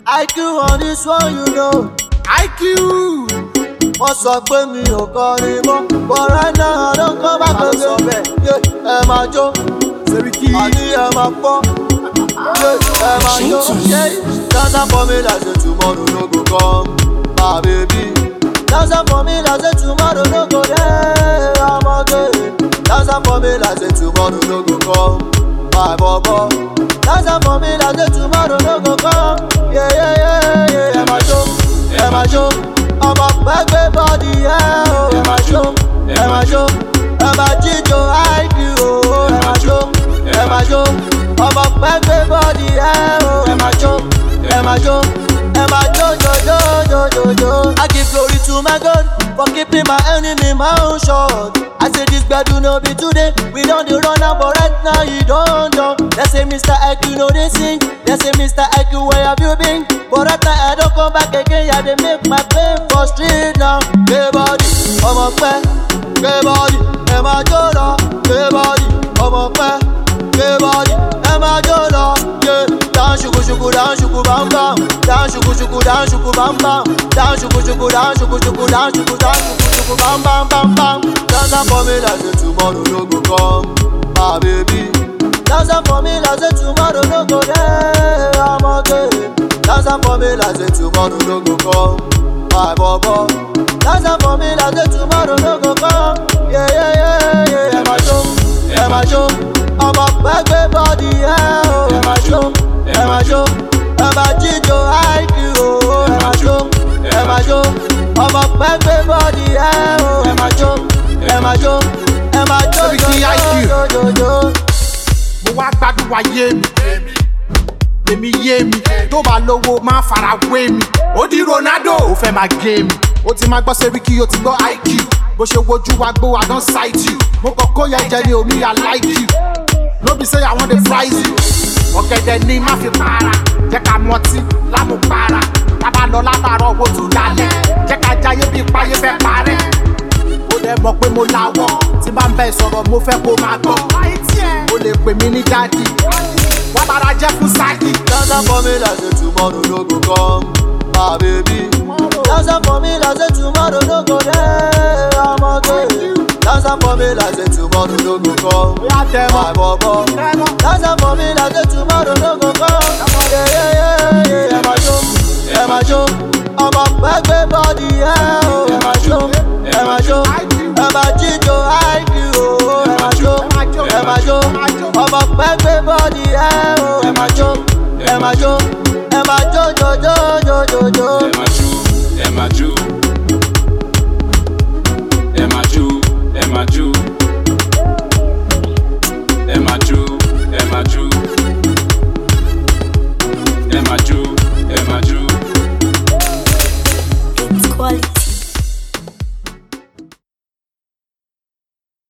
IQ on this one, you know. IQ. Wọ́n sọ pé mi ò kọrin mọ́, but right now I don't come back again. Yeah, ẹ máa jó, Seriki. àní ẹ máa pọ́. Yeah, ẹ máa jó. Dance for me like say tomorrow no go come, my baby. Dance for me like say tomorrow no go there, I'm okay. Dance for me like say tomorrow no go come, my bobo. Dance for me like say tomorrow no go come. Yeah, yeah, yeah, yeah. Ẹ máa jó, ẹ máa jó. Ọmọ pẹ́gbẹ́ bọ́dì ẹ̀ o. Ẹ máa jó, ẹ máa jó. Ẹ máa jíjó IQ o. Ẹ máa jó, ẹ máa jó. Ọmọ pẹ́gbẹ́ bọ́dì ẹ̀ o. Ẹ máa jó, ẹ máa jó. Ẹ máa jó jó. I give glory to my God for keeping my enemy my own shot. I say this gbedu no be today, we don dey run am but right now you don done. They say Mr. IQ no dey sing, they say Mr. IQ where have you been? But right now I don come back again, yeah dey make my pain for street now. Gbé body, ọmọ pẹ́, gbé body, ẹ máa jó lọ. Gbé body, ọmọ pẹ́, gbé body, ẹ máa jó lọ. Down shuku shuku, down shuku bam bam. Down shuku shuku, down shuku bam bam. Down shuku shuku, down shuku shuku, down shuku bam bam bam bam. Dance for me like say tomorrow no go come, my baby. Dance for me like say tomorrow no go there, I'm okay. Dance for me like say tomorrow no go come, my bobo. Dance for me like say tomorrow no go come. Yeah, yeah, yeah, yeah. Ẹ máa jó, ẹ máa jó. Ọmọ pẹ́gbẹ́ bọ́dì ẹ̀ o. Ẹ máa jó, ẹ máa jó. Ẹ máa jíjó IQ o. Ẹ máa jó, ẹ máa jó. Ọmọ pẹ́gbẹ́ bọ́dì ẹ̀ o. Ẹ máa jó, ẹ máa jó. Ẹ máa jó jó. Mo wá gbádùn wáyé mi. Èmi yé mi. Tó bá lówó máa fara wé mi. Ó di Ronaldo. Ó fẹ́ máa gé mi. Ó ti máa gbọ́ Seriki, ó ti gbọ́ IQ. Bó ṣe wojú wa gbó, I don sight you. Mo kàn kó yẹ jẹ ni omi, I like you. No be say I wan dey fries you. Ọ̀gẹ̀dẹ̀ ni má fi para. Jẹ́ ká mọtí lámùpara. Tábà lọ látàárọ̀ owó tún lálẹ́. Jẹ́ ká jayé bí páyé fẹ́ parẹ́. Ó dẹ̀ mọ̀ pé mo láwọ̀. Tí bá ń bẹ sọ̀rọ̀ mo fẹ́ kó máa gbọ́. O lè pè mí ní dádì. Wá bára jẹ́ fún sáàkì. Dance for me like say tomorrow no go come, my baby. Dance for me like say tomorrow no go there, I'm okay. Dance for me like say tomorrow no go come, my bobo. Dance for me like say tomorrow no go come. Yeah, yeah, yeah, yeah. Ẹ máa jó, ẹ máa jó. Ọmọ pẹ́gbẹ́ bọ́dì ẹ̀ o. Ẹ máa jó, ẹ máa jó. Ẹ máa jíjó IQ o. Ẹ máa jó, ẹ máa jó. Ọmọ pẹ́gbẹ́ bọ́dì ẹ̀ o. Ẹ máa jó, ẹ máa jó. Ẹ máa jó jó. Ẹ máa jó. Ẹ máa jó. Ẹ máa jó. Ẹ máa jó.